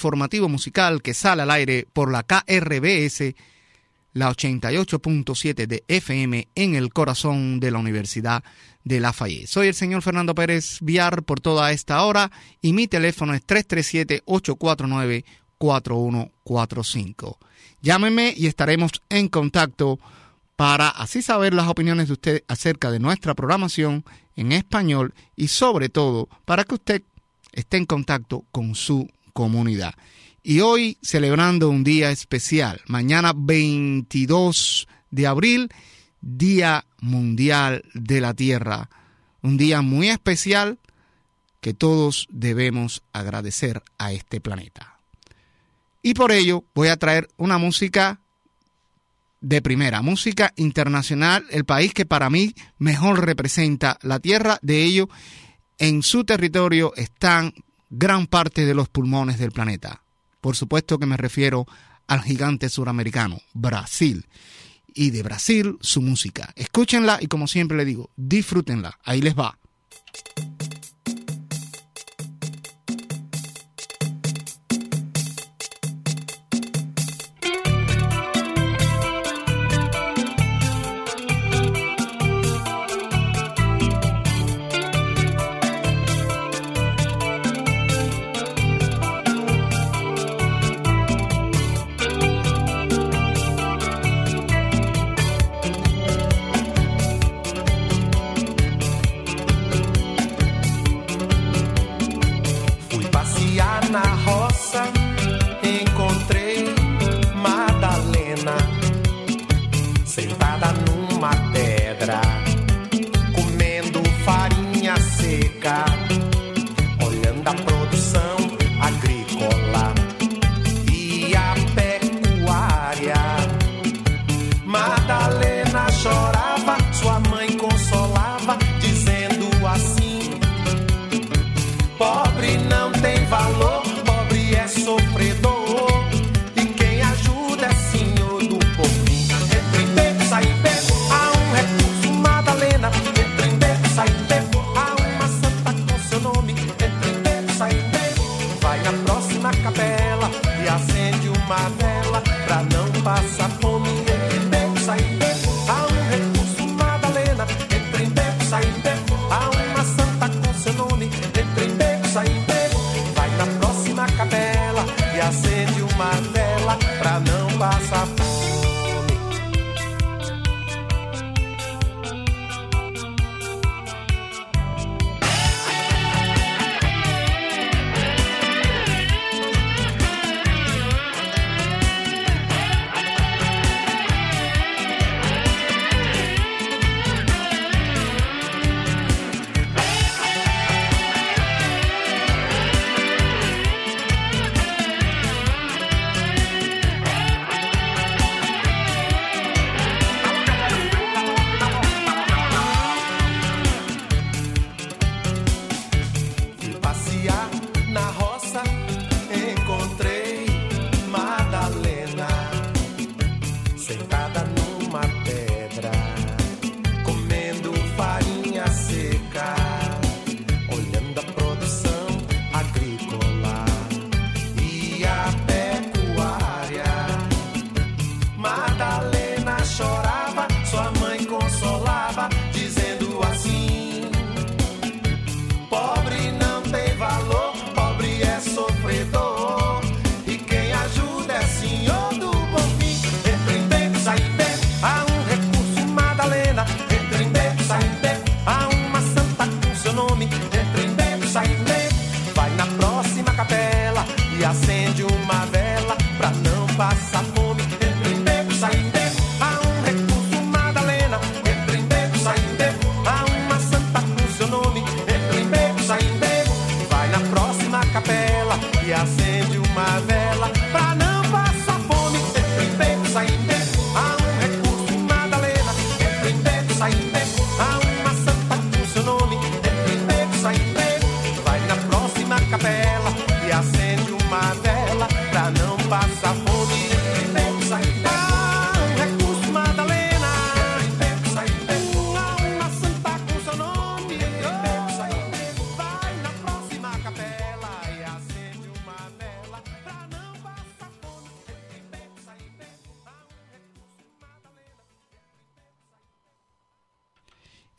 informativo musical que sale al aire por la KRBS, la 88.7 de FM en el corazón de la Universidad de Lafayette. Soy el señor Fernando Pérez Viar por toda esta hora y mi teléfono es 337-849-4145. Llámeme y estaremos en contacto para así saber las opiniones de usted acerca de nuestra programación en español y sobre todo para que usted esté en contacto con su comunidad. Y hoy celebrando un día especial, mañana 22 de abril, Día Mundial de la Tierra. Un día muy especial que todos debemos agradecer a este planeta. Y por ello voy a traer una música de primera, música internacional, el país que para mí mejor representa la Tierra. De ello, en su territorio están gran parte de los pulmones del planeta. Por supuesto que me refiero al gigante suramericano, Brasil. Y de Brasil, su música. Escúchenla y como siempre le digo, disfrútenla. Ahí les va.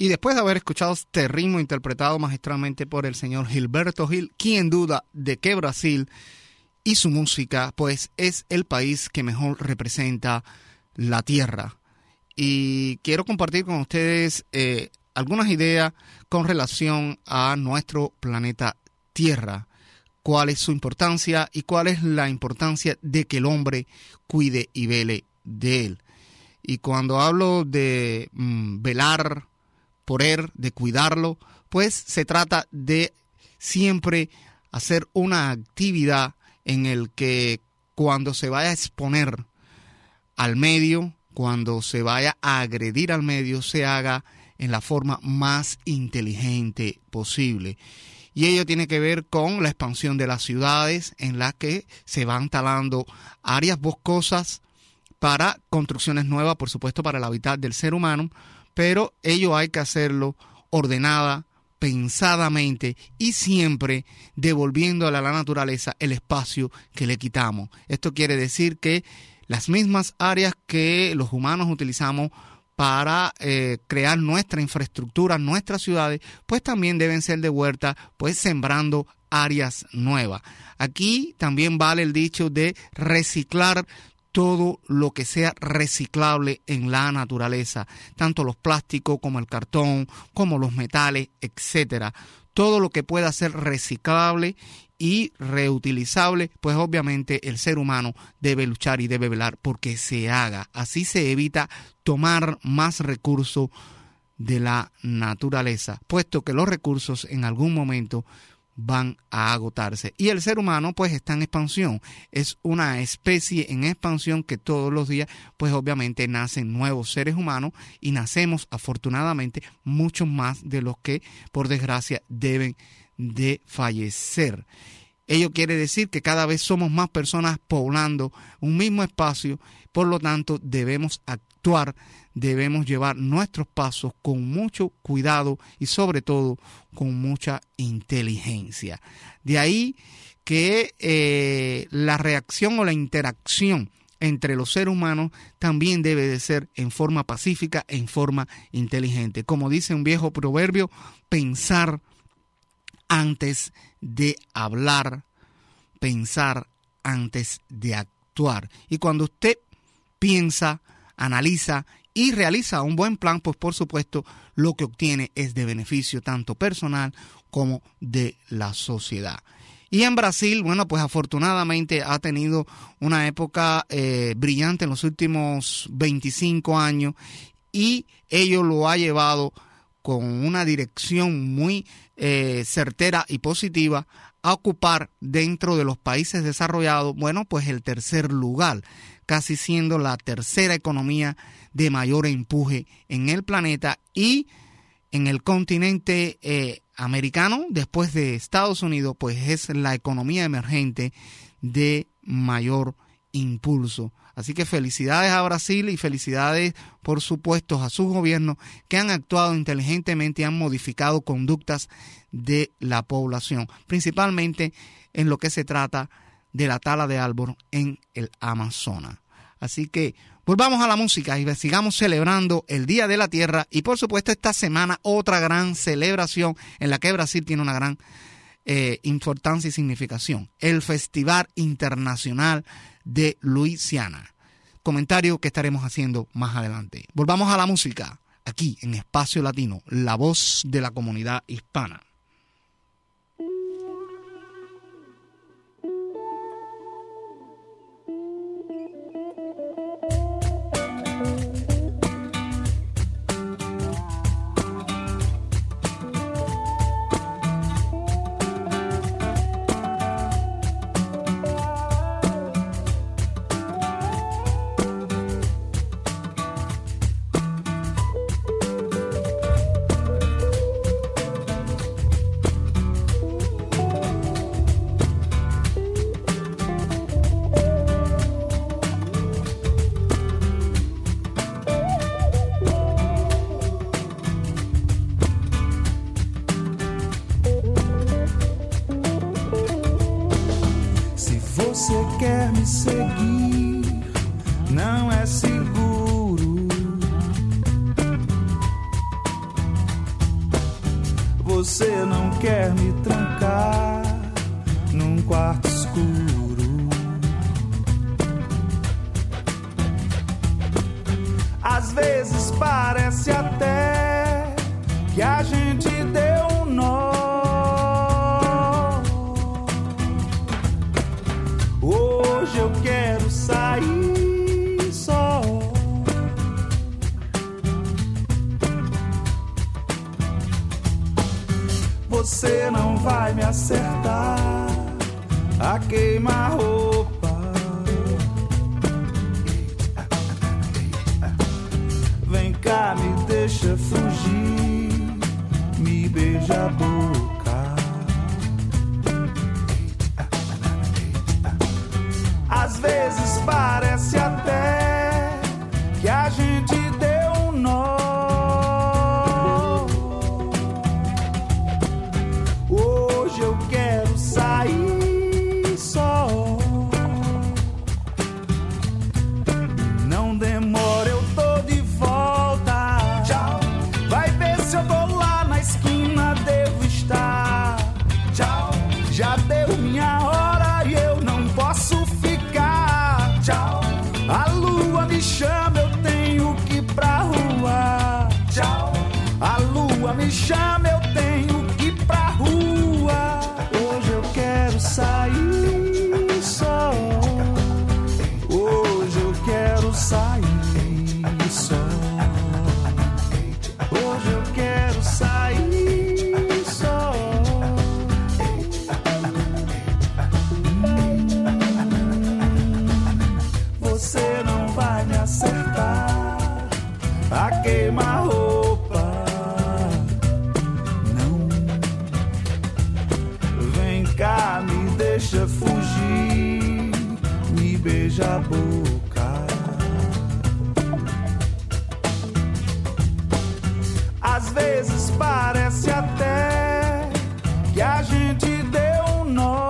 Y después de haber escuchado este ritmo interpretado magistralmente por el señor Gilberto Gil, ¿quién duda de que Brasil y su música pues es el país que mejor representa la tierra? Y quiero compartir con ustedes algunas ideas con relación a nuestro planeta Tierra. Cuál es su importancia y cuál es la importancia de que el hombre cuide y vele de él. Y cuando hablo de velar por él, de cuidarlo, pues se trata de siempre hacer una actividad en el que cuando se vaya a exponer al medio, cuando se vaya a agredir al medio, se haga en la forma más inteligente posible. Y ello tiene que ver con la expansión de las ciudades en las que se van talando áreas boscosas para construcciones nuevas, por supuesto, para el hábitat del ser humano, pero ello hay que hacerlo ordenada, pensadamente y siempre devolviendo a la naturaleza el espacio que le quitamos. Esto quiere decir que las mismas áreas que los humanos utilizamos para crear nuestra infraestructura, nuestras ciudades, pues también deben ser devueltas, pues sembrando áreas nuevas. Aquí también vale el dicho de reciclar todo lo que sea reciclable en la naturaleza, tanto los plásticos como el cartón, como los metales, etcétera. Todo lo que pueda ser reciclable y reutilizable, pues obviamente el ser humano debe luchar y debe velar porque se haga. Así se evita tomar más recursos de la naturaleza, puesto que los recursos en algún momento van a agotarse. Y el ser humano pues está en expansión, es una especie en expansión que todos los días pues obviamente nacen nuevos seres humanos y nacemos afortunadamente muchos más de los que por desgracia deben de fallecer. Ello quiere decir que cada vez somos más personas poblando un mismo espacio, por lo tanto debemos actuar, debemos llevar nuestros pasos con mucho cuidado y sobre todo con mucha inteligencia. De ahí que la reacción o la interacción entre los seres humanos también debe de ser en forma pacífica, en forma inteligente. Como dice un viejo proverbio, pensar antes de hablar, pensar antes de actuar. Y cuando usted piensa, analiza y realiza un buen plan, pues por supuesto lo que obtiene es de beneficio tanto personal como de la sociedad. Y en Brasil, bueno, pues afortunadamente ha tenido una época brillante en los últimos 25 años y ello lo ha llevado con una dirección muy certera y positiva a ocupar dentro de los países desarrollados, bueno, pues el tercer lugar, casi siendo la tercera economía de mayor empuje en el planeta y en el continente americano, después de Estados Unidos, pues es la economía emergente de mayor impulso. Así que felicidades a Brasil y felicidades, por supuesto, a sus gobiernos que han actuado inteligentemente y han modificado conductas de la población, principalmente en lo que se trata de la tala de árbol en el Amazonas. Así que volvamos a la música y sigamos celebrando el Día de la Tierra y, por supuesto, esta semana otra gran celebración en la que Brasil tiene una gran importancia y significación, el Festival Internacional de Luisiana. Comentario que estaremos haciendo más adelante. Volvamos a la música, aquí en Espacio Latino, la voz de la comunidad hispana. Você não quer me trancar num quarto escuro. Às vezes parece até que a gente deu um nó. Hoje eu quero sair só. Você não vai me acertar a queima-roupa. Vem cá, me deixa fugir, me beija a boca. Às vezes parece até que a gente deu um nó. Hoje eu quero sair só. Não demora, eu tô de volta. Tchau. Vai ver se eu tô lá na esquina, devo estar. Tchau. Já deu minha hora e eu não posso ficar. Tchau. A lua me chama, eu tenho que ir pra rua. Tchau. A lua me chama, eu tenho que ir pra rua. Hoje eu quero sair só. Hoje eu quero sair só. Hoje eu quero sair só. Você não vai me acertar a queima-roupa. Não. Vem cá, me deixa fugir, me beija a boca. Às vezes parece até que a gente deu um nó.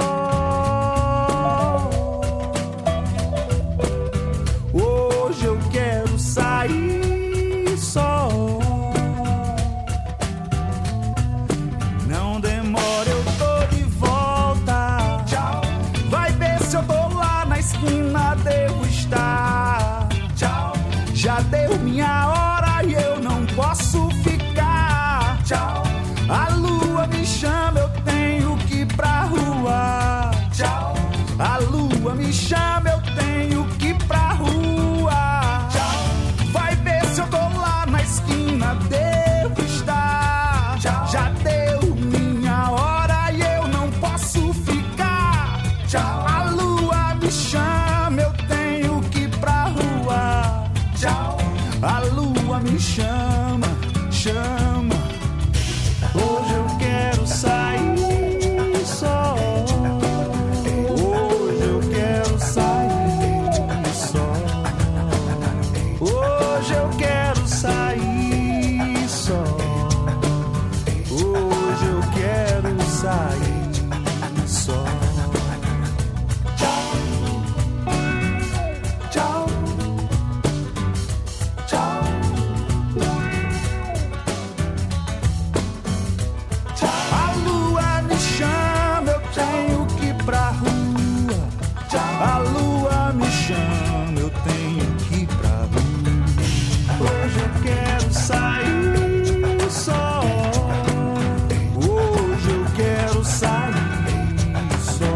Hoje eu quero sair só. Não demora, eu tô de volta. Tchau. Vai ver se eu tô lá na esquina, devo estar. Tchau. Já deu minha hora e eu não posso ficar. Tchau. A lua me chama, eu tenho que ir pra rua. Tchau. A lua me chama, eu tenho que ir pra rua. Tchau. Vai ver se eu tô lá na esquina, devo estar. Tchau. Já deu minha hora e eu não posso ficar. Tchau. A lua me chama, eu tenho que ir pra rua. Tchau. A lua me chama, chama. Hoje eu quero sair só. Hoje eu quero sair só. Hoje eu quero sair só. Hoje eu quero sair só. Tchau. Tchau. Tchau. A lua me chama, eu tenho que ir pra rua. A lua me chama, eu tenho que ir pra rua. Hoje eu quero sair só. Hoje eu quero sair só.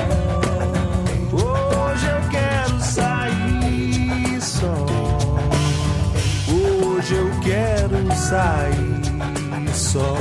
Hoje eu quero sair só. Hoje eu quero sair só.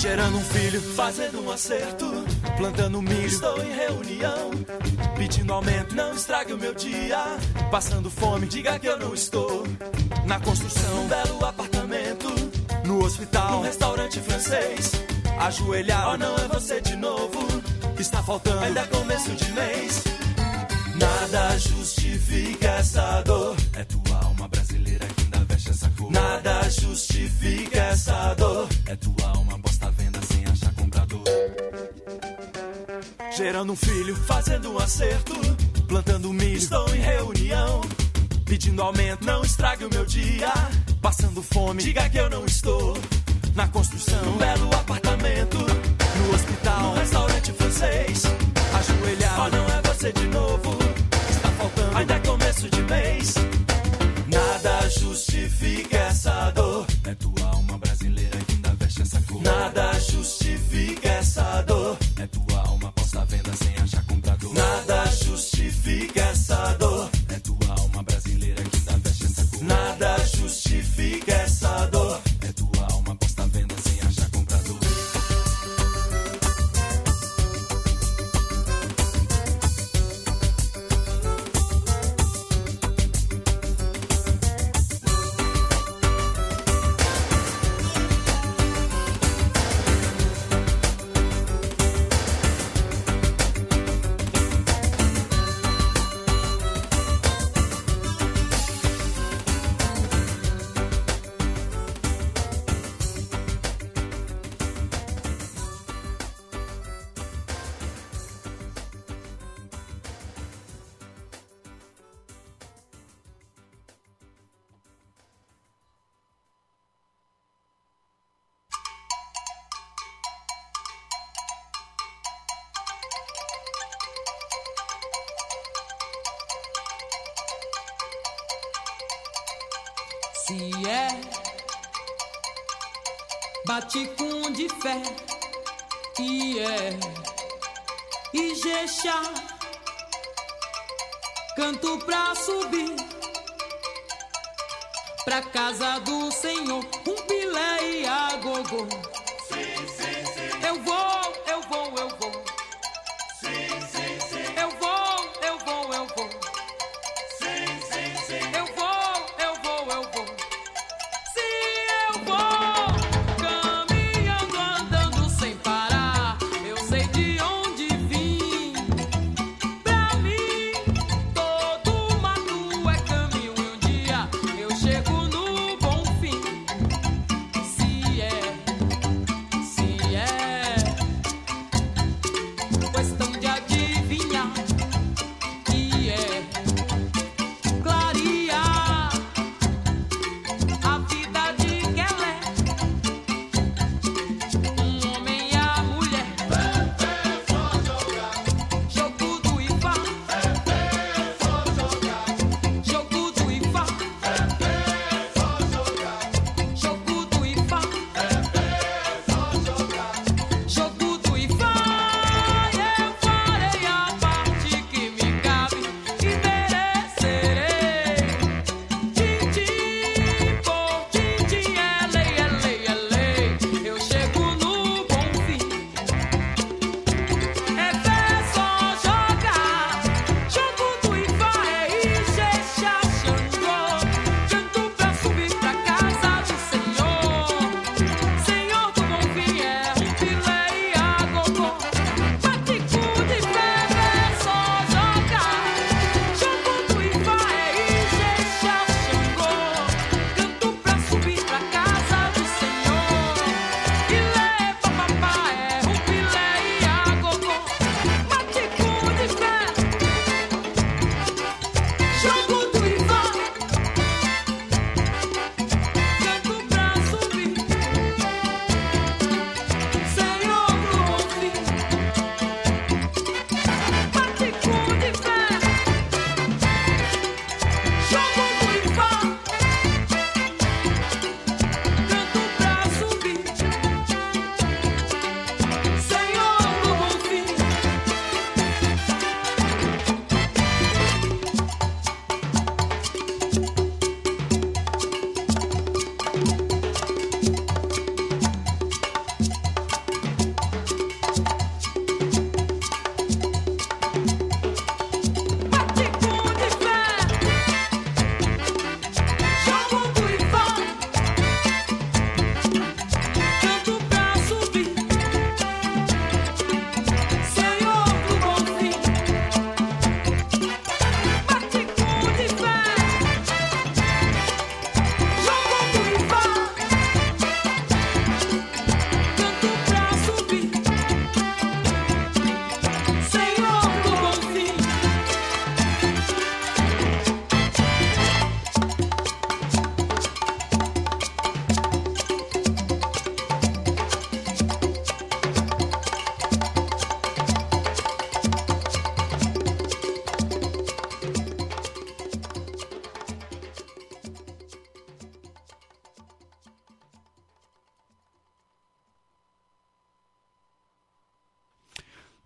Gerando um filho, fazendo um acerto, plantando milho, estou em reunião, pedindo aumento, não estrague o meu dia, passando fome, diga que eu não estou, na construção, um belo apartamento, no hospital, um restaurante francês, ajoelhar, oh não é você de novo, está faltando, ainda é começo de mês, nada justifica essa dor, é tua alma brasileira que ainda veste essa cor, nada justifica essa dor, é tua alma posta à venda sem achar comprador. Gerando um filho, fazendo um acerto, plantando milho, estou em reunião, pedindo aumento, não estrague o meu dia, passando fome, diga que eu não estou, na construção, um belo apartamento, no hospital, um restaurante francês, ajoelhar, oh não é você de novo, está faltando, ainda é começo de mês, nada justifica essa dor, é tua alma brasileira que ainda veste essa cor, nada justifica essa dor, é tua alma posta à venda sem achar comprador, nada justifica essa dor, é tua alma brasileira que ainda veste essa cor, nada justifica essa dor, é tua alma posta à venda sem achar comprador. Se é baticum de fé, e é Ijexá, canto pra subir pra casa do Senhor, um pilé e a gogô. Sim, sim, sim. Eu vou, eu vou, eu vou. Sim, sim, sim. Eu vou, eu vou, eu vou. Sim, sim, sim. Eu vou, eu vou, eu vou. Se eu vou caminhando, andando sem parar, eu sei de onde vim. Pra mim, todo mato é caminho e um dia eu chego no bom fim. Se é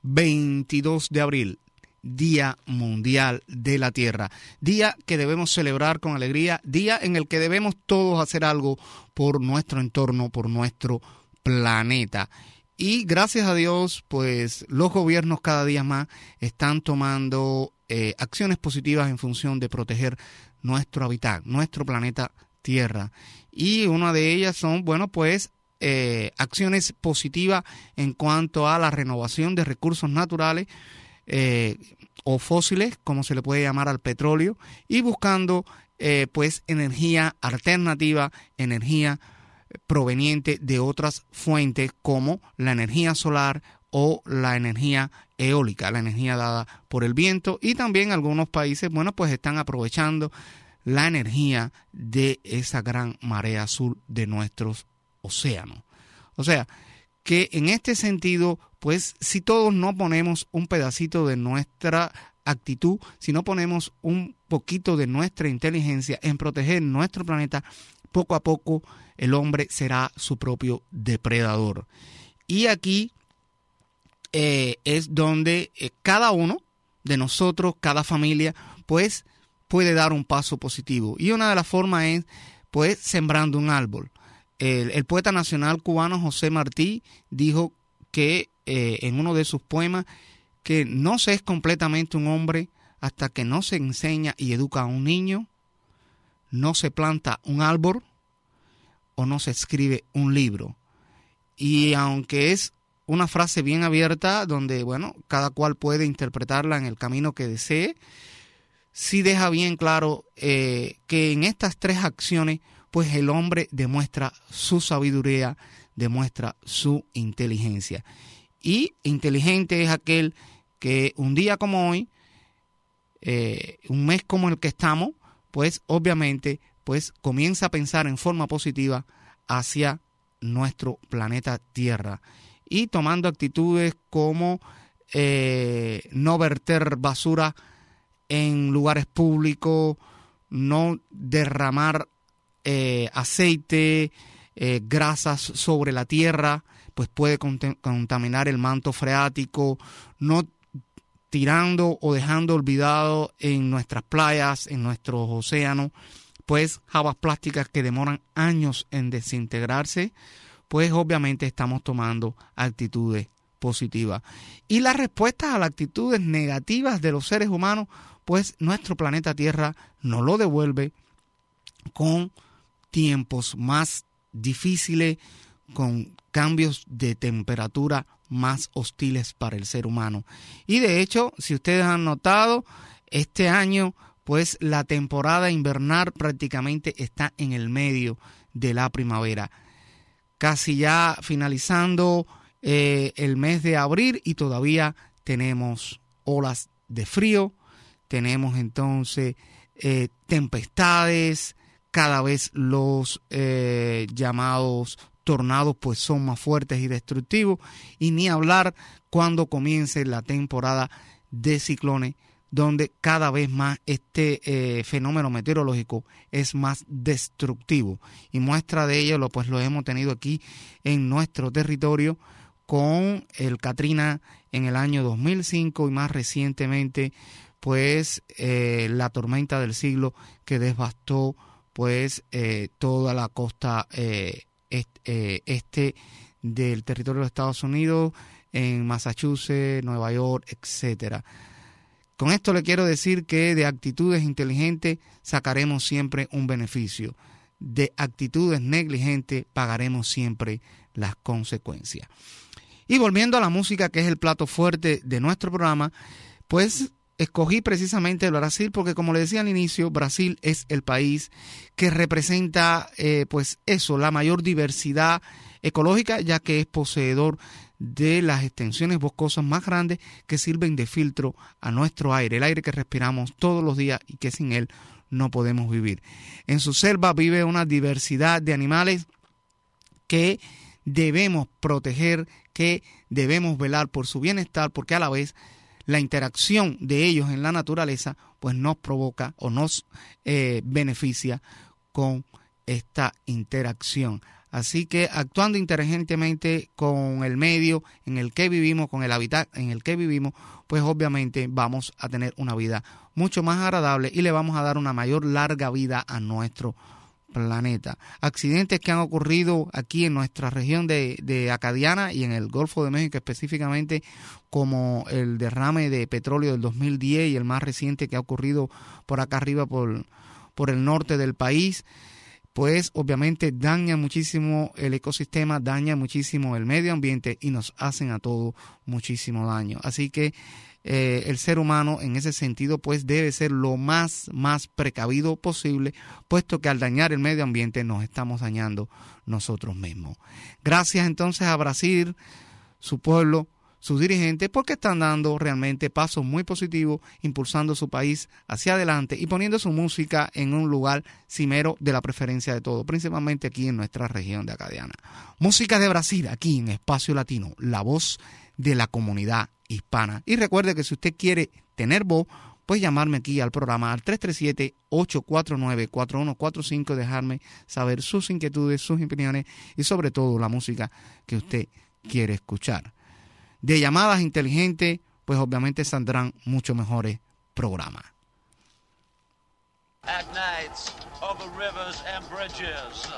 22 de abril, Día Mundial de la Tierra, día que debemos celebrar con alegría, día en el que debemos todos hacer algo por nuestro entorno, por nuestro planeta. Y gracias a Dios, pues los gobiernos cada día más están tomando acciones positivas en función de proteger nuestro hábitat, nuestro planeta Tierra. Y una de ellas son, bueno, pues acciones positivas en cuanto a la renovación de recursos naturales o fósiles, como se le puede llamar al petróleo, y buscando pues energía alternativa, energía proveniente de otras fuentes como la energía solar o la energía eólica, la energía dada por el viento. Y también algunos países, bueno, pues están aprovechando la energía de esa gran marea azul de nuestros océanos. O sea, que en este sentido, pues si todos no ponemos un pedacito de nuestra actitud, si no ponemos un poquito de nuestra inteligencia en proteger nuestro planeta, poco a poco el hombre será su propio depredador. Y aquí es donde cada uno de nosotros, cada familia, pues puede dar un paso positivo. Y una de las formas es, pues, sembrando un árbol. El poeta nacional cubano José Martí dijo que en uno de sus poemas que no se es completamente un hombre hasta que no se enseña y educa a un niño, no se planta un árbol o no se escribe un libro. Y aunque es una frase bien abierta donde, bueno, cada cual puede interpretarla en el camino que desee, sí deja bien claro que en estas tres acciones pues el hombre demuestra su sabiduría, demuestra su inteligencia. Y inteligente es aquel que un día como hoy, un mes como el que estamos, pues obviamente pues comienza a pensar en forma positiva hacia nuestro planeta Tierra y tomando actitudes como no verter basura en lugares públicos, no derramar aceite, grasas sobre la tierra, pues puede contaminar el manto freático, no tirando o dejando olvidado en nuestras playas, en nuestros océanos, pues jabas plásticas que demoran años en desintegrarse, pues obviamente estamos tomando actitudes positivas. Y las respuestas a las actitudes negativas de los seres humanos, pues nuestro planeta Tierra nos lo devuelve con tiempos más difíciles, con cambios de temperatura más hostiles para el ser humano. Y de hecho, si ustedes han notado, este año, pues la temporada invernal prácticamente está en el medio de la primavera. Casi ya finalizando el mes de abril y todavía tenemos olas de frío, tenemos entonces tempestades, cada vez los llamados tornados pues son más fuertes y destructivos, y ni hablar cuando comience la temporada de ciclones, donde cada vez más este fenómeno meteorológico es más destructivo. Y muestra de ello pues lo hemos tenido aquí en nuestro territorio con el Katrina en el año 2005 y más recientemente pues la tormenta del siglo que devastó pues toda la costa este del territorio de Estados Unidos, en Massachusetts, Nueva York, etcétera. Con esto le quiero decir que de actitudes inteligentes sacaremos siempre un beneficio. De actitudes negligentes pagaremos siempre las consecuencias. Y volviendo a la música, que es el plato fuerte de nuestro programa, pues escogí precisamente el Brasil porque, como le decía al inicio, Brasil es el país que representa pues eso, la mayor diversidad ecológica, ya que es poseedor de las extensiones boscosas más grandes que sirven de filtro a nuestro aire, el aire que respiramos todos los días y que sin él no podemos vivir. En su selva vive una diversidad de animales que debemos proteger, que debemos velar por su bienestar, porque a la vez la interacción de ellos en la naturaleza pues nos provoca o nos beneficia con esta interacción. Así que actuando inteligentemente con el medio en el que vivimos, con el hábitat en el que vivimos, pues obviamente vamos a tener una vida mucho más agradable y le vamos a dar una mayor larga vida a nuestro planeta. Accidentes que han ocurrido aquí en nuestra región de Acadiana y en el Golfo de México específicamente, como el derrame de petróleo del 2010 y el más reciente que ha ocurrido por acá arriba por el norte del país, pues obviamente daña muchísimo el ecosistema, daña muchísimo el medio ambiente y nos hacen a todos muchísimo daño. Así que el ser humano en ese sentido pues debe ser lo más precavido posible, puesto que al dañar el medio ambiente nos estamos dañando nosotros mismos. Gracias entonces a Brasil, su pueblo, sus dirigentes, porque están dando realmente pasos muy positivos, impulsando su país hacia adelante y poniendo su música en un lugar cimero de la preferencia de todos, principalmente aquí en nuestra región de Acadiana. Música de Brasil, aquí en Espacio Latino, la voz de la comunidad hispana. Y recuerde que si usted quiere tener voz, pues llamarme aquí al programa al 337-849-4145, dejarme saber sus inquietudes, sus opiniones y sobre todo la música que usted quiere escuchar. De llamadas inteligentes, pues obviamente saldrán mucho mejores programas. At nights over rivers and bridges.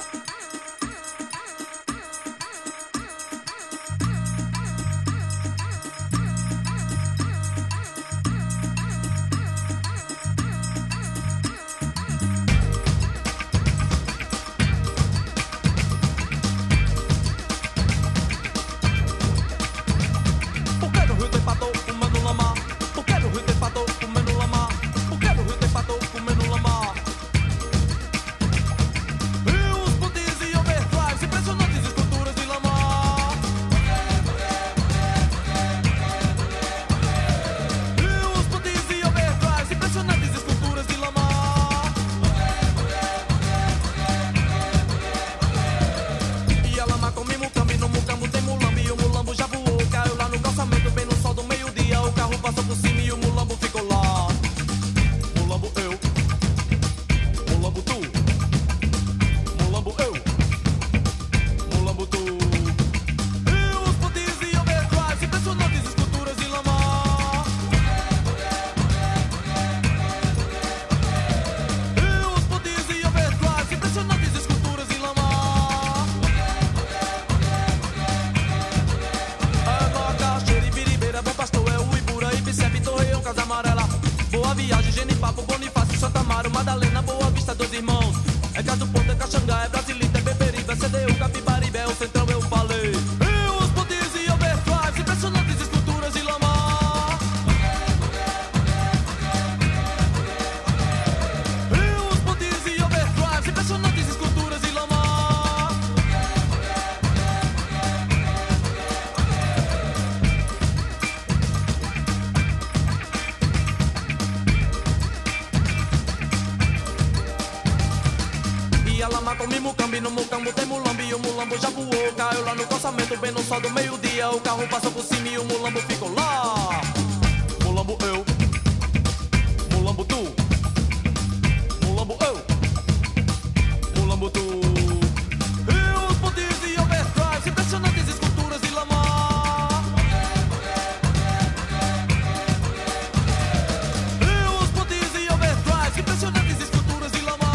O carro passou por cima e o mulambo ficou lá. Mulambo eu, mulambo tu, mulambo eu, mulambo tu. E os pontes e overdrives, impressionantes esculturas de lama. E os pontes e overdrives, impressionantes esculturas de lama.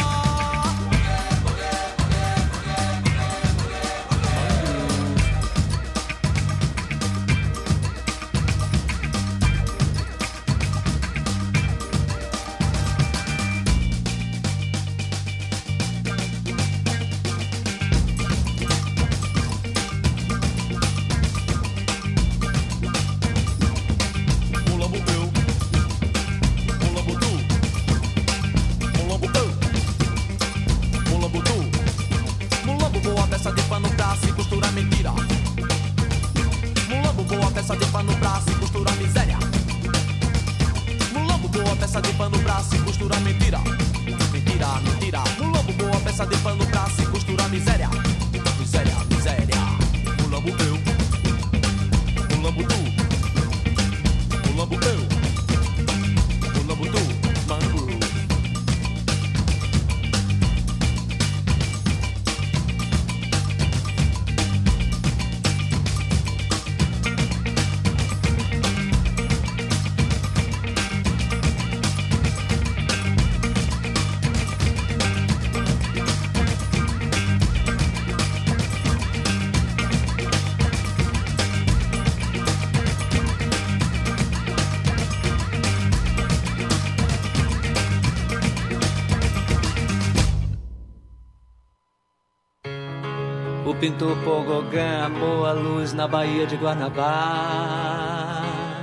pintor Paul Gauguin amou a luz na Baía de Guanabara.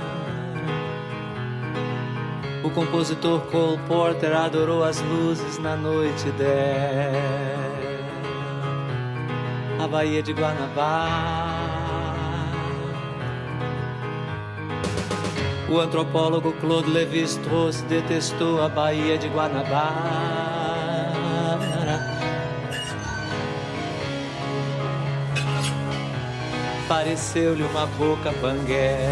O compositor Cole Porter adorou as luzes na noite dela, a Baía de Guanabara. O antropólogo Claude Lévi-Strauss detestou a Baía de Guanabara. Pareceu-lhe uma boca banguela.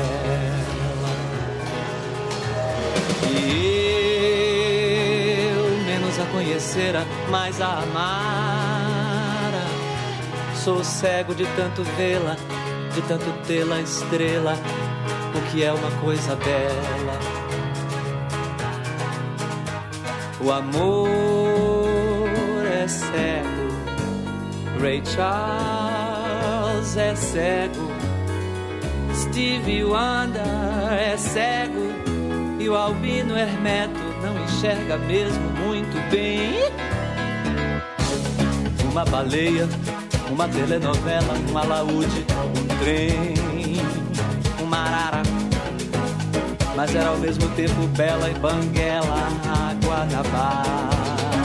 E eu, menos a conhecera, mais a amara. Sou cego de tanto vê-la, de tanto tê-la estrela, o que é uma coisa bela. O amor é cego, Ray Charles é cego, Stevie Wonder é cego, e o albino Hermeto não enxerga mesmo muito bem. Uma baleia, uma telenovela, um alaúde, um trem, uma arara, mas era ao mesmo tempo bela e banguela, a Guanabara,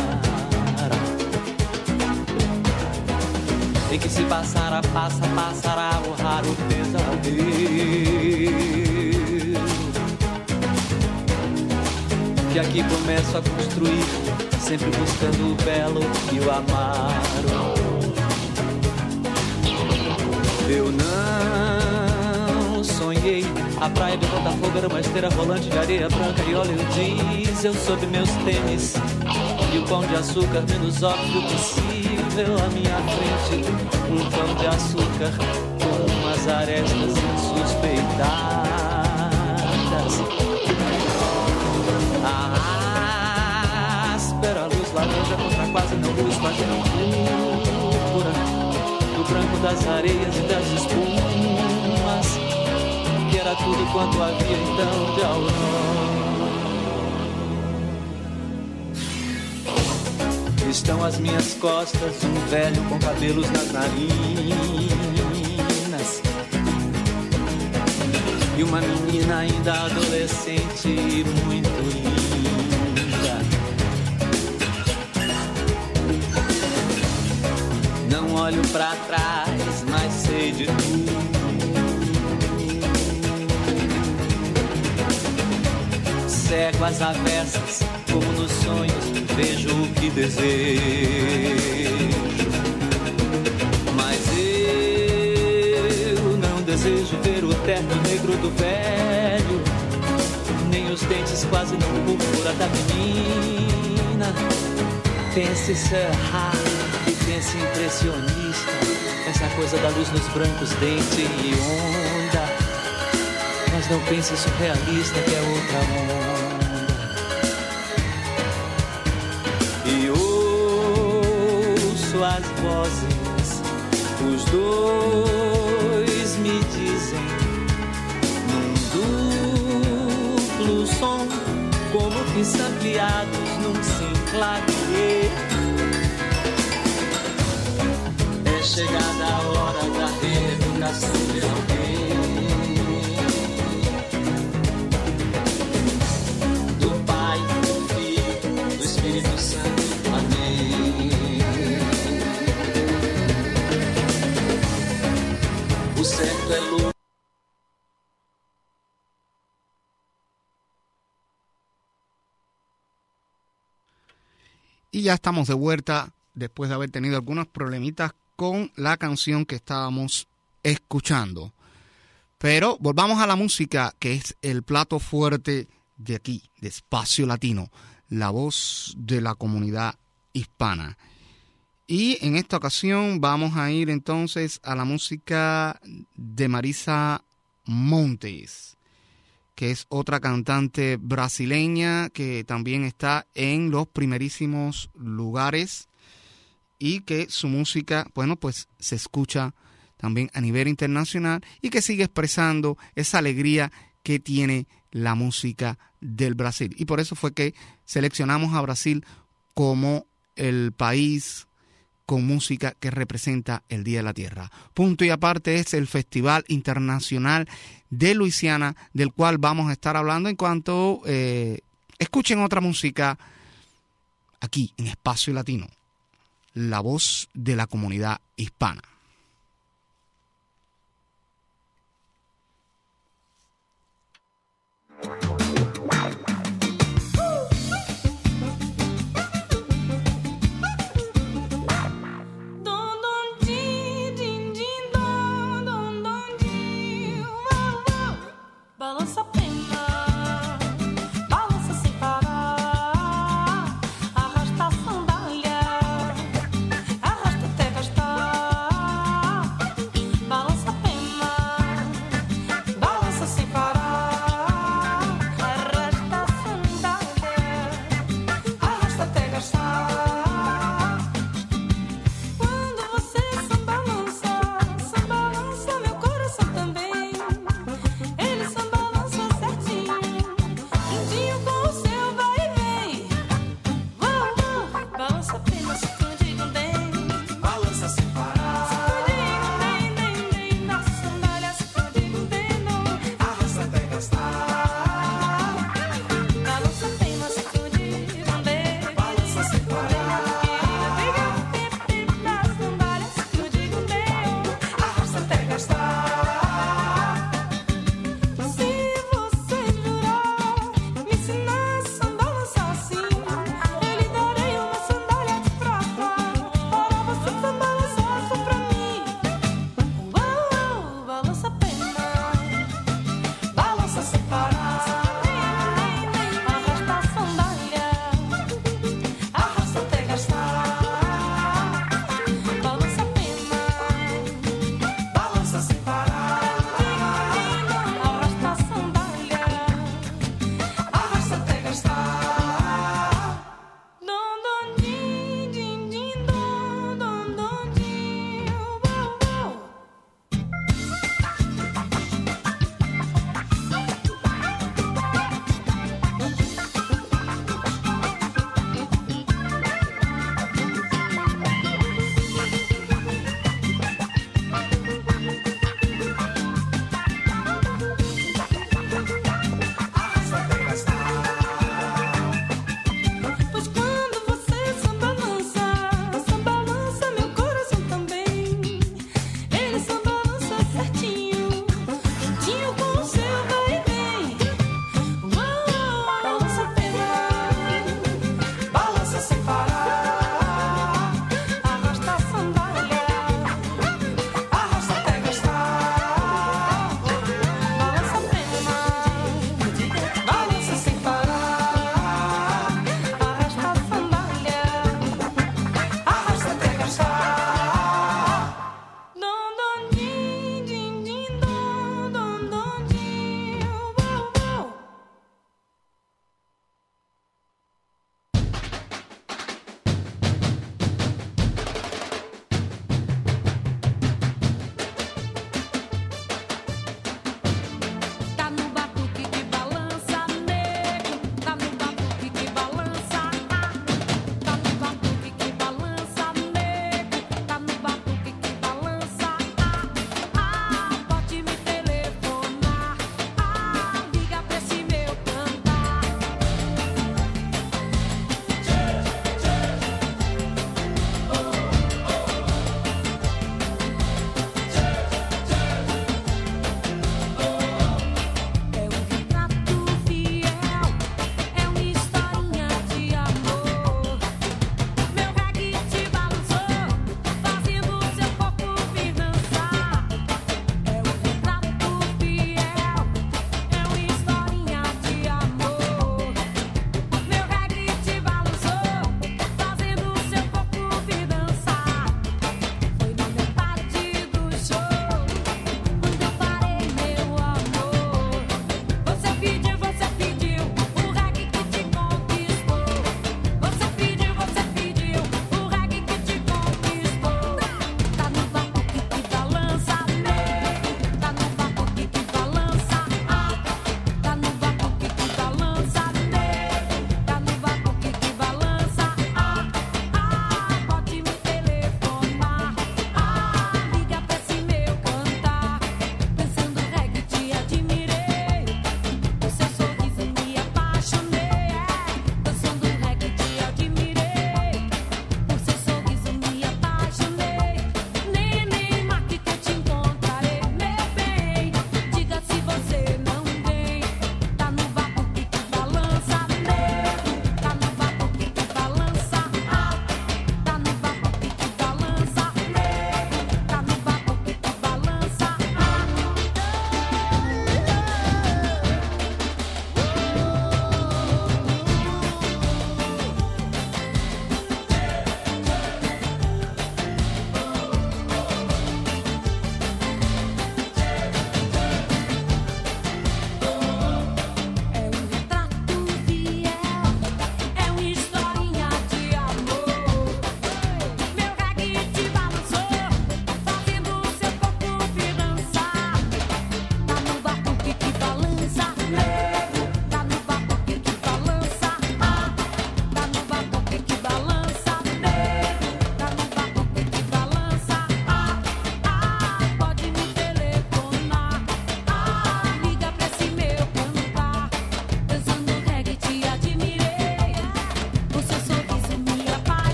em que se passará o raro pesadelo, que aqui começo a construir, sempre buscando o belo e o amaro. Eu não sonhei, a praia de Botafogo era uma esteira rolante de areia branca e óleo diesel sob meus tênis, e o pão de açúcar menos óbvio possível à minha frente, um pão de açúcar com umas arestas insuspeitadas. A áspera luz laranja contra quase não luz, quase não púrpura, do branco das areias e das espumas, que era tudo quanto havia então de aurora. Estão às minhas costas um velho com cabelos nas narinas e uma menina ainda adolescente e muito linda. Não olho pra trás, mas sei de tudo. Cego às avessas, como nos sonhos, vejo o que desejo. Mas eu não desejo ver o terno negro do velho, nem os dentes quase não púrpura da menina. Pense Serra e pense impressionista, essa coisa da luz nos brancos, dente e onda. Mas não pense surrealista, que é outra onda. E ouço as vozes, os dois me dizem, num duplo som, como que sampleados num sinclavier. É chegada a hora da reeducação de alguém, do Pai, do Filho, do Espírito Santo. O certo é luz. Y ya estamos de vuelta después de haber tenido algunos problemitas con la canción que estábamos escuchando. Pero volvamos a la música, que es el plato fuerte de aquí, de Espacio Latino, la voz de la comunidad hispana. Y en esta ocasión vamos a ir entonces a la música de Marisa Montes, que es otra cantante brasileña que también está en los primerísimos lugares y que su música, bueno, pues se escucha también a nivel internacional y que sigue expresando esa alegría que tiene la música del Brasil. Y por eso fue que seleccionamos a Brasil como el país con música que representa el Día de la Tierra. Punto y aparte es el Festival Internacional de Luisiana, del cual vamos a estar hablando en cuanto escuchen otra música aquí en Espacio Latino, la voz de la comunidad hispana. Balança a pena, balança sem parar, arrasta a sandália, arrasta até gastar.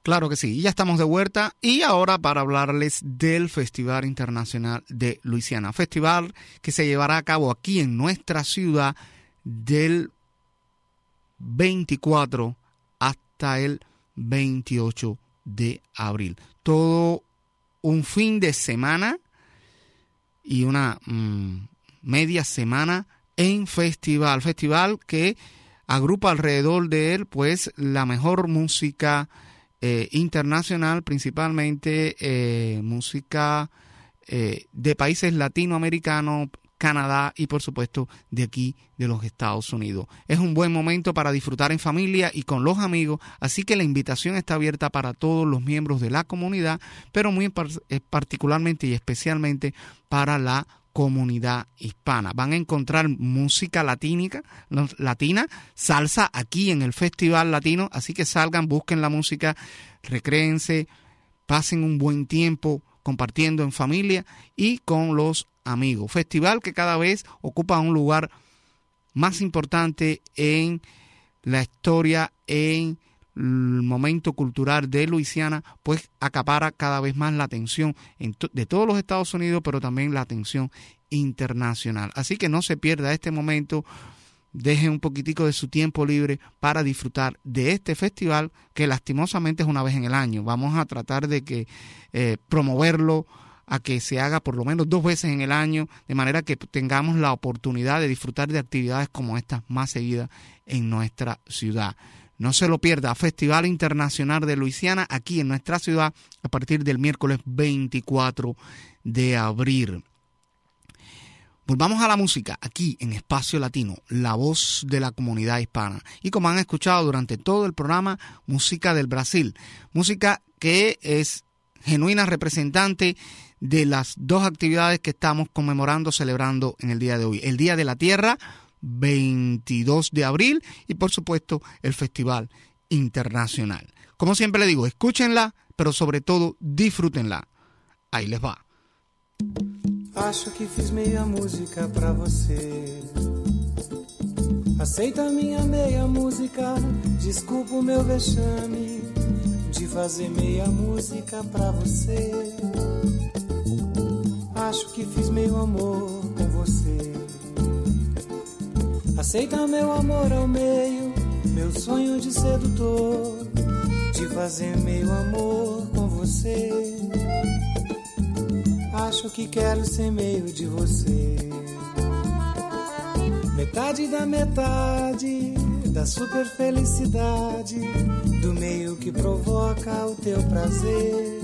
Claro que sí, ya estamos de vuelta y ahora para hablarles del Festival Internacional de Luisiana, festival que se llevará a cabo aquí en nuestra ciudad del 24 hasta el 28 de abril. Todo un fin de semana y una media semana en festival que agrupa alrededor de él pues la mejor música internacional, principalmente música de países latinoamericanos, Canadá y por supuesto de aquí de los Estados Unidos. Es un buen momento para disfrutar en familia y con los amigos, así que la invitación está abierta para todos los miembros de la comunidad, pero muy particularmente y especialmente para la comunidad hispana. Van a encontrar música latina, salsa aquí en el Festival Latino, así que salgan, busquen la música, recréense, pasen un buen tiempo compartiendo en familia y con los amigos. Festival que cada vez ocupa un lugar más importante en la historia, en el momento cultural de Luisiana, pues acapara cada vez más la atención de todos los Estados Unidos, pero también la atención internacional. Así que no se pierda este momento, deje un poquitico de su tiempo libre para disfrutar de este festival que lastimosamente es una vez en el año. Vamos a tratar de que promoverlo a que se haga por lo menos 2 veces en el año, de manera que tengamos la oportunidad de disfrutar de actividades como estas más seguidas en nuestra ciudad. No se lo pierda, Festival Internacional de Luisiana aquí en nuestra ciudad a partir del miércoles 24 de abril. Volvamos a la música aquí en Espacio Latino, la voz de la comunidad hispana. Y como han escuchado durante todo el programa, música del Brasil, música que es genuina representante de las 2 actividades que estamos conmemorando, celebrando en el día de hoy. El Día de la Tierra, 22 de abril, y por supuesto el Festival Internacional. Como siempre le digo, escúchenla, pero sobre todo disfrútenla. Ahí les va. Acho que fiz meia música pra você. Aceita minha meia música. Desculpa o meu vexame de fazer meia música pra você. Acho que fiz meio amor com você. Aceita meu amor ao meio, meu sonho de sedutor, de fazer meio amor com você. Acho que quero ser meio de você. Metade da metade da super felicidade, do meio que provoca o teu prazer.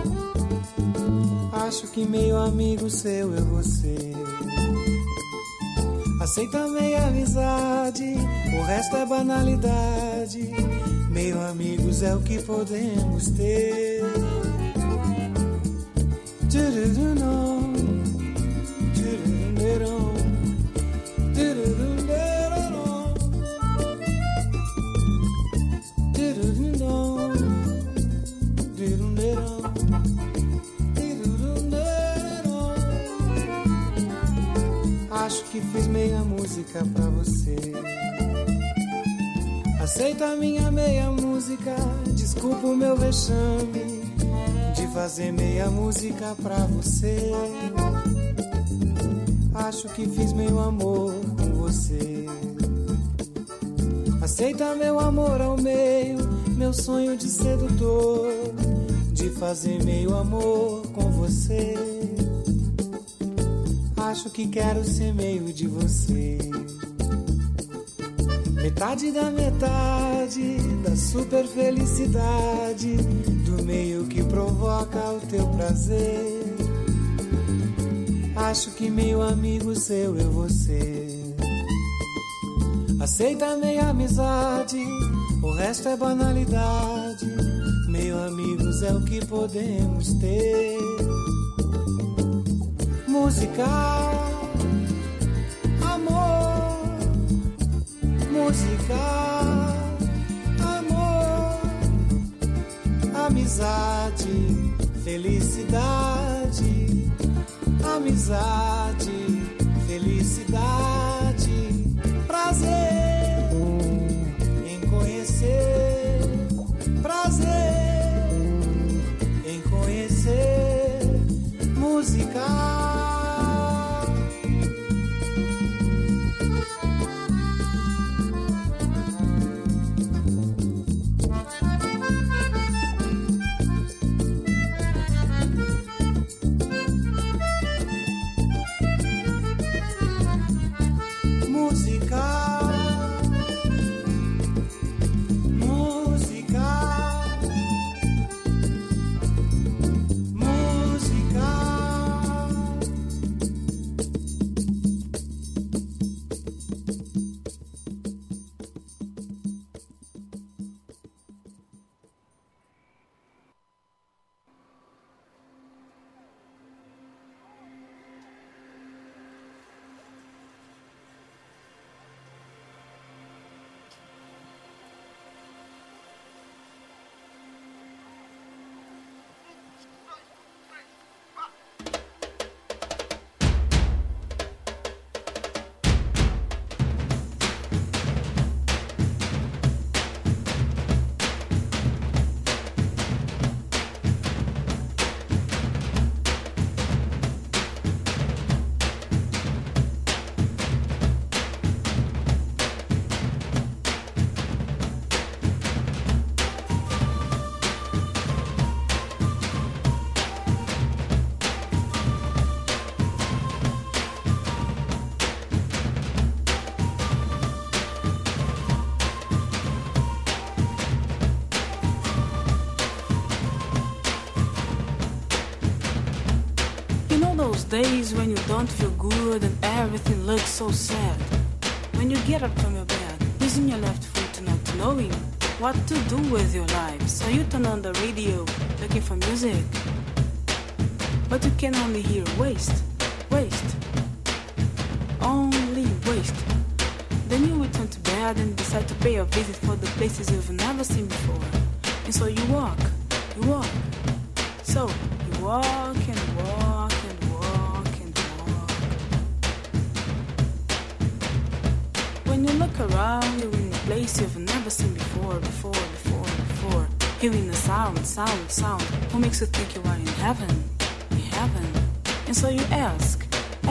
Acho que meio amigo seu é você. Aceita meia amizade, o resto é banalidade. Meio amigos é o que podemos ter. Acho que fiz meia música pra você. Aceita minha meia música, desculpa o meu vexame de fazer meia música pra você. Acho que fiz meio amor com você. Aceita meu amor ao meio, meu sonho de sedutor, de fazer meio amor com você. Acho que quero ser meio de você. Metade da metade da super felicidade, do meio que provoca o teu prazer. Acho que meio amigo seu é você. Aceita meia amizade, o resto é banalidade. Meio amigos é o que podemos ter. Música, amor, música, amor, amizade, felicidade, amizade, felicidade, prazer em conhecer, prazer days when you don't feel good and everything looks so sad? When you get up from your bed, using your left foot not knowing what to do with your life. So you turn on the radio, looking for music, but you can only hear waste, waste, only waste. Then you return to bed and decide to pay a visit for the places you've never seen before. And so you walk, you walk. So you walk and walk and walk and walk. When you look around, you're in a place you've never seen before. Hearing the sound, who makes you think you are in heaven, in heaven. And so you ask,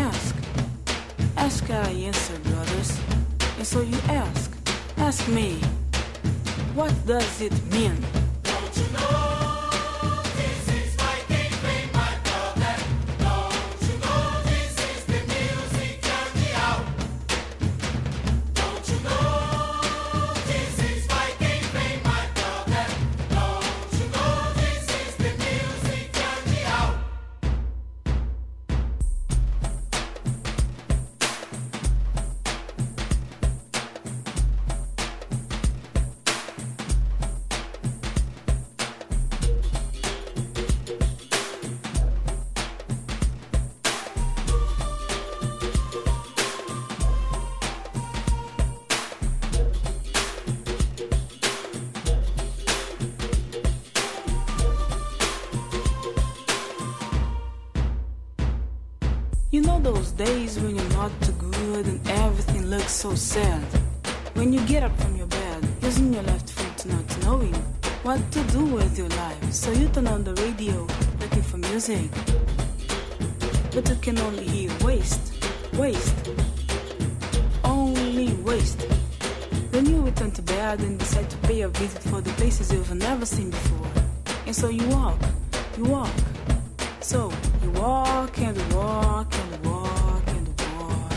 I answer, brothers. And so you ask me, what does it mean? Don't you know this is my gateway, my brother? Don't you know this is the music journey out? Don't you know this is my gateway, my brother? Don't you know this is the music journey out? You know those days when you're not too good and everything looks so sad? When you get up from your bed, using your left foot not knowing what to do with your life. So you turn on the radio, looking for music, but you can only hear waste, waste, only waste. Then you return to bed and decide to pay a visit for the places you've never seen before. And so you walk, you walk. So you walk and walk and walk and walk.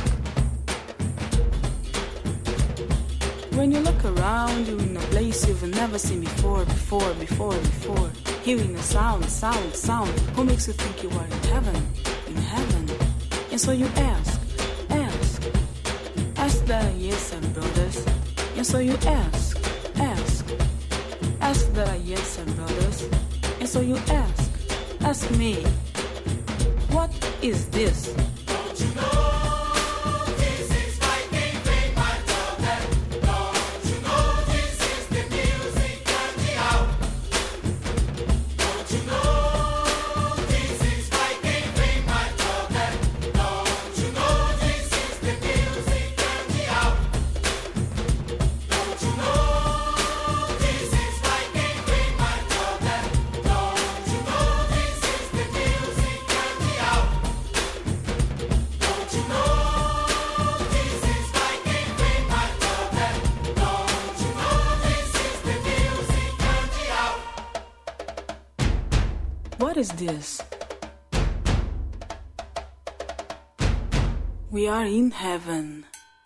When you look around, you're in a place you've never seen before. Hearing a sound, who makes you think you are in heaven, in heaven. And so you ask that I answer, brothers. And so you ask that I answer, brothers. And so you ask me, what is this? Don't you know this is my gateway, my brother? Don't you know this is the music journey out? Don't you know this is my gateway, my brother? Don't you know this is the music journey out? Don't you know this is my gateway, my brother? Don't you know this is the music journey out? Don't you know this is my gateway, my brother? Don't you know this is the music journey out? What is this? We are in heaven.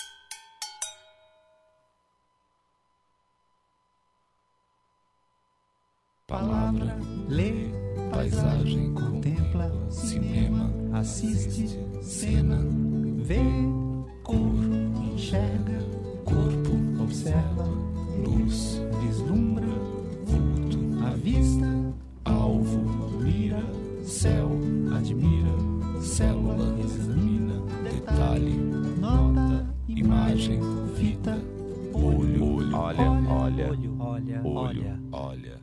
Palavra, lê, paisagem, contempla, cinema, assiste, cena, vê, cor, enxerga, corpo, observa, luz, vislumbra, vulto, avista, alvo, mira, céu, admira, célula, examina, detalhe, nota, imagem, fita, olho, olha.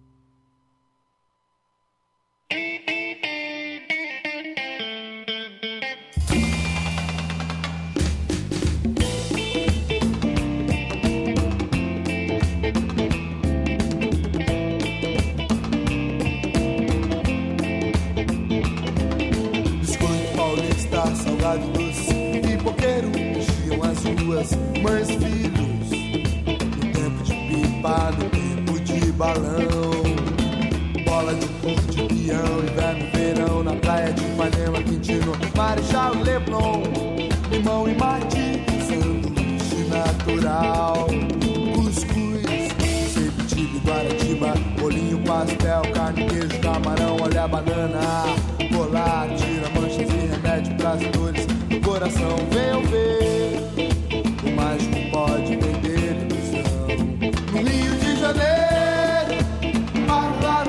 Salgado doce, pipoqueiro, enchiam as ruas, mães e filhos. No tempo de pipa, no tempo de balão. Bola de fogo de peão, inverno, verão. Na praia de Ipanema, Quintino, Marechal Leblon. Limão e mate, sanduíche natural. Cuscuz, ceviche, guaratiba, bolinho, pastel, carne, queijo, camarão. Olha a banana, colar, tira manchas e remédio. pras dores do coração. Venham ver, o mágico pode vender ilusão. No Rio de Janeiro, para,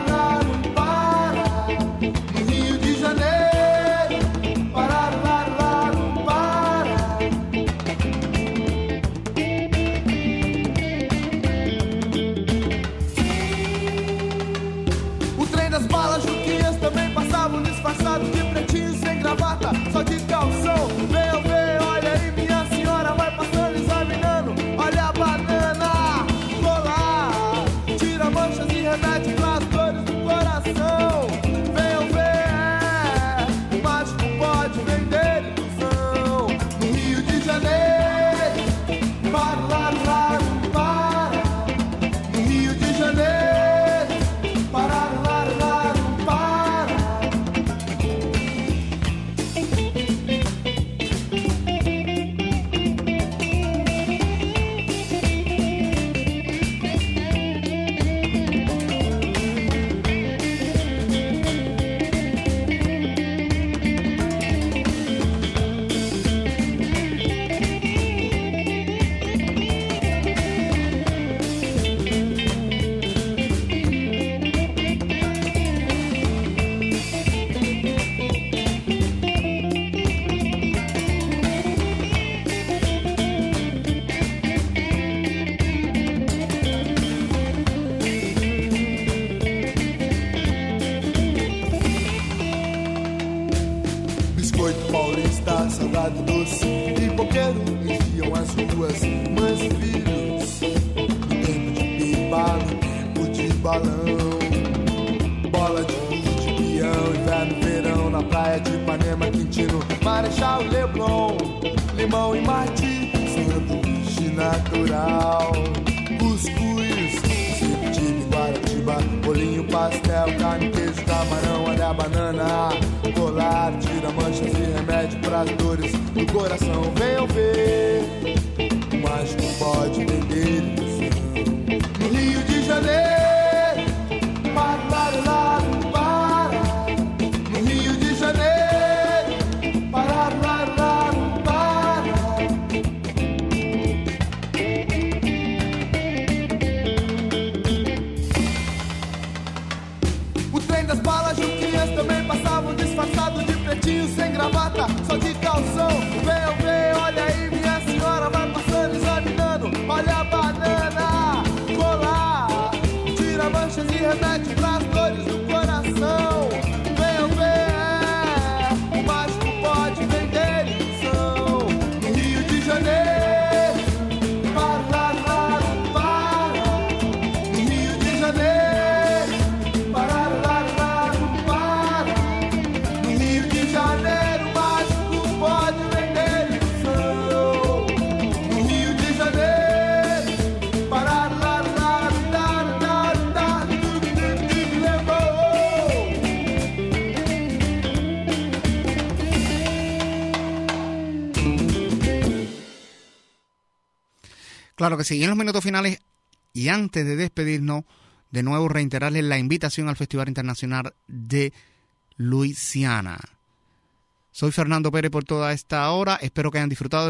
no Rio de Janeiro, para. O trem das balas juquias também passavam disfarçado de pretinho sem gravata, só de calção. Venham ver, olha aí minha senhora, vai passando examinando. Olha a banana, colar, tira manchas e remete pras dores do coração. Venham ver, o mágico pode vender ilusão. No Rio de Janeiro, para. No Rio de Janeiro, para. Biscoito paulista, salgado doce e boqueiro enchiam as ruas, mães e filhos. No tempo de pipa, no tempo de balão, bola de gude, peão, inverno, verão, na praia de Ipanema, Quintino, Marechal, Leblon, Limão e Mate, sanduíche natural, cuscuz, ceviche, Guaratiba, bolinho, pastel, carne, queijo, camarão, olha a banana, colar, tira manchas e remédio pras dores do coração. Venham ver, o mágico pode vender ilusão. No Rio de Janeiro, para. No Rio de Janeiro, para. O trem das balas juquinhas também passavam disfarçado de pretinho sem gravata, só de calção. Venham ver, olha aí minha senhora, vai passando examinando. Olha a banana, colar, tira manchas e remete pras dores do coração. Venham ver, o mágico pode vender ilusão. No Rio de Janeiro, para. No Rio de Janeiro, para. No Rio de Janeiro, o mágico pode vender ilusão. No Rio de Janeiro, para. Claro que sí. Y en los minutos finales, y antes de despedirnos, de nuevo reiterarles la invitación al Festival Internacional de Luisiana. Soy Fernando Pérez por toda esta hora. Espero que hayan disfrutado